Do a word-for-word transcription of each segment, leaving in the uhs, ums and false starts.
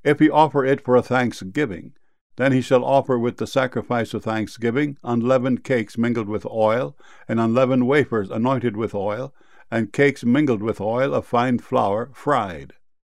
If he offer it for a thanksgiving, then he shall offer with the sacrifice of thanksgiving unleavened cakes mingled with oil, and unleavened wafers anointed with oil, and cakes mingled with oil of fine flour fried.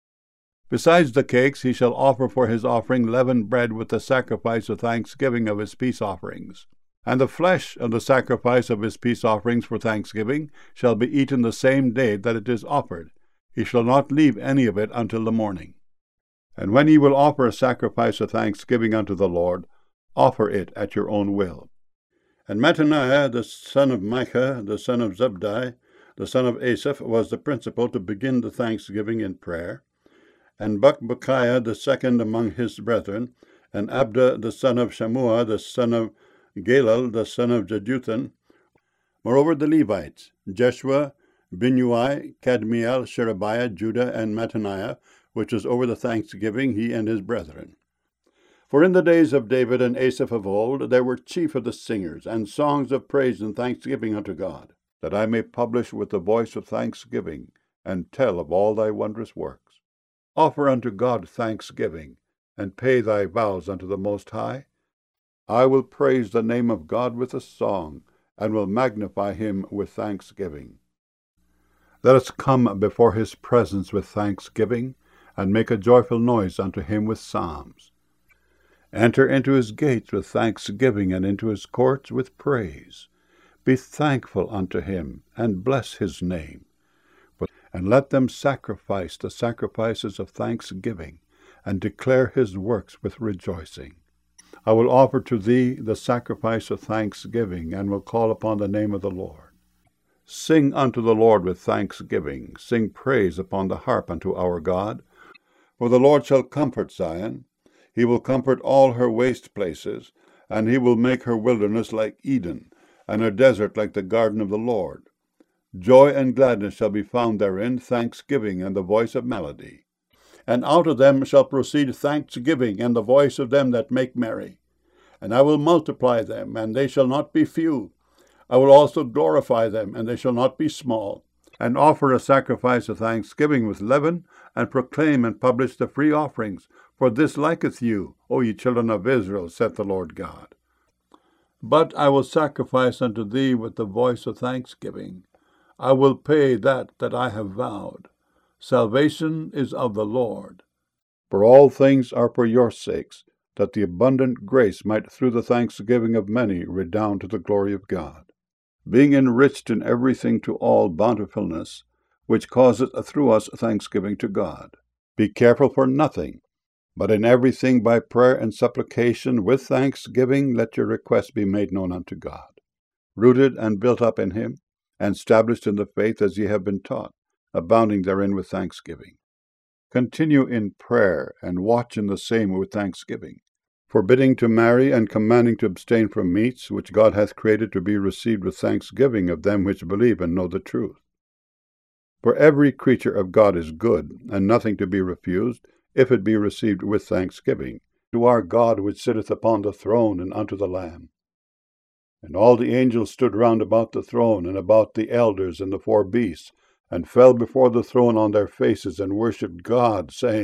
Besides the cakes, he shall offer for his offering leavened bread with the sacrifice of thanksgiving of his peace offerings. And the flesh of the sacrifice of his peace offerings for thanksgiving shall be eaten the same day that it is offered. He shall not leave any of it until the morning. And when ye will offer a sacrifice of thanksgiving unto the Lord, offer it at your own will. And Mattaniah, the son of Micah, the son of Zabdi, the son of Asaph, was the principal to begin the thanksgiving in prayer. And Bakbukiah, the second among his brethren, and Abda, the son of Shammua, the son of Galal, the son of Jeduthun. Moreover, the Levites, Jeshua, Binnui, Kadmiel, Sherebiah, Judah, and Mattaniah, which was over the thanksgiving, he and his brethren. For in the days of David and Asaph of old, there were chief of the singers, and songs of praise and thanksgiving unto God, that I may publish with the voice of thanksgiving, and tell of all thy wondrous works. Offer unto God thanksgiving, and pay thy vows unto the Most High. I will praise the name of God with a song, and will magnify him with thanksgiving. Let us come before his presence with thanksgiving, and make a joyful noise unto him with psalms. Enter into his gates with thanksgiving, and into his courts with praise. Be thankful unto him, and bless his name. And let them sacrifice the sacrifices of thanksgiving, and declare his works with rejoicing. I will offer to thee the sacrifice of thanksgiving, and will call upon the name of the Lord. Sing unto the Lord with thanksgiving, sing praise upon the harp unto our God. For the Lord shall comfort Zion, he will comfort all her waste places, and he will make her wilderness like Eden, and her desert like the garden of the Lord. Joy and gladness shall be found therein, thanksgiving and the voice of melody. And out of them shall proceed thanksgiving and the voice of them that make merry. And I will multiply them, and they shall not be few. I will also glorify them, and they shall not be small. And offer a sacrifice of thanksgiving with leaven, and proclaim and publish the free offerings. For this liketh you, O ye children of Israel, saith the Lord God. But I will sacrifice unto thee with the voice of thanksgiving. I will pay that that I have vowed. Salvation is of the Lord. For all things are for your sakes, that the abundant grace might through the thanksgiving of many redound to the glory of God. Being enriched in everything to all bountifulness, which causeth through us thanksgiving to God. Be careful for nothing, but in everything by prayer and supplication with thanksgiving let your requests be made known unto God. Rooted and built up in him, and established in the faith as ye have been taught, abounding therein with thanksgiving. Continue in prayer, and watch in the same with thanksgiving, forbidding to marry, and commanding to abstain from meats, which God hath created to be received with thanksgiving of them which believe and know the truth. For every creature of God is good, and nothing to be refused, if it be received with thanksgiving, to our God which sitteth upon the throne, and unto the Lamb. And all the angels stood round about the throne, and about the elders and the four beasts, and fell before the throne on their faces, and worshipped God, saying,